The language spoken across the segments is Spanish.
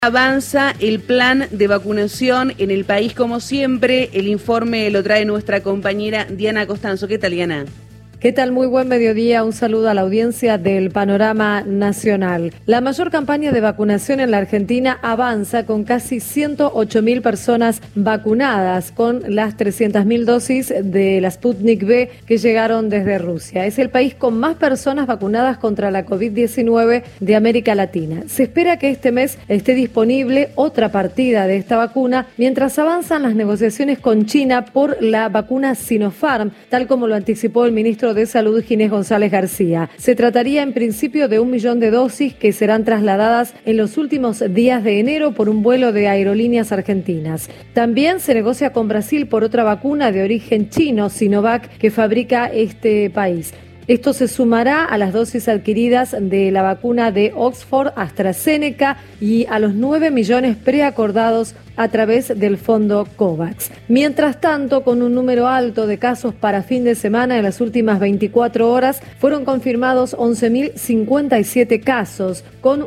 Avanza el plan de vacunación en el país como siempre. El informe lo trae nuestra compañera Diana Costanzo. ¿Qué tal, Diana? ¿Qué tal? Muy buen mediodía. Un saludo a la audiencia del Panorama Nacional. La mayor campaña de vacunación en la Argentina avanza con casi 108.000 personas vacunadas con las 300.000 dosis de la Sputnik V que llegaron desde Rusia. Es el país con más personas vacunadas contra la COVID-19 de América Latina. Se espera que este mes esté disponible otra partida de esta vacuna mientras avanzan las negociaciones con China por la vacuna Sinopharm, tal como lo anticipó el ministro de Salud, Ginés González García. Se trataría en principio de 1 millón de dosis que serán trasladadas en los últimos días de enero por un vuelo de Aerolíneas Argentinas. También se negocia con Brasil por otra vacuna de origen chino, Sinovac, que fabrica este país. Esto se sumará a las dosis adquiridas de la vacuna de Oxford AstraZeneca y a los 9 millones preacordados a través del fondo COVAX. Mientras tanto, con un número alto de casos para fin de semana, en las últimas 24 horas fueron confirmados 11.057 casos, con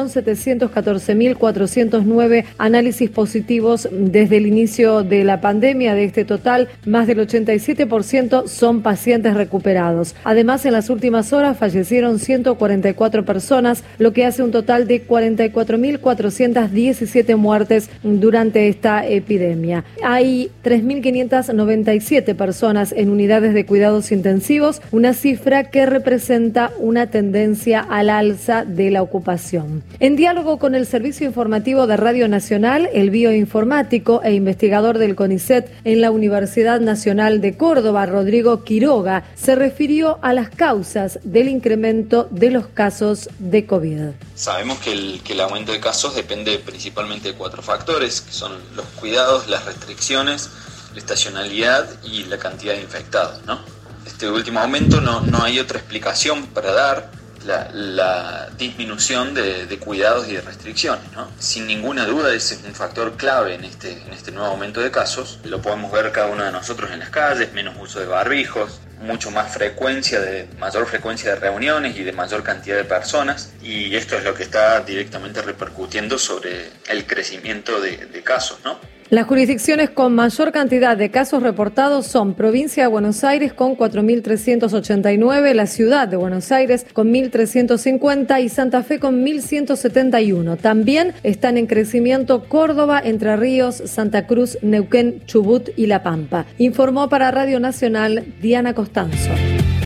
1.714.409 análisis positivos desde el inicio de la pandemia. De este total, más del 87% son pacientes recuperados. Además, en las últimas horas fallecieron 144 personas, lo que hace un total de 44.417 muertes durante esta epidemia. Hay 3.597 personas en unidades de cuidados intensivos, una cifra que representa una tendencia al alza de la ocupación. En diálogo con el Servicio Informativo de Radio Nacional, el bioinformático e investigador del CONICET en la Universidad Nacional de Córdoba, Rodrigo Quiroga, se refirió a las causas del incremento de los casos de COVID. Sabemos que el aumento de casos depende principalmente de 4 factores, que son los cuidados, las restricciones, la estacionalidad y la cantidad de infectados, ¿no? Este último aumento no hay otra explicación para dar la disminución de cuidados y de restricciones, ¿no? Sin ninguna duda ese es un factor clave en este nuevo aumento de casos. Lo podemos ver cada uno de nosotros en las calles: menos uso de barbijos, mayor frecuencia de reuniones y de mayor cantidad de personas, y esto es lo que está directamente repercutiendo sobre el crecimiento de casos, ¿no? Las jurisdicciones con mayor cantidad de casos reportados son Provincia de Buenos Aires con 4.389, la Ciudad de Buenos Aires con 1.350 y Santa Fe con 1.171. También están en crecimiento Córdoba, Entre Ríos, Santa Cruz, Neuquén, Chubut y La Pampa. Informó para Radio Nacional Diana Costanzo.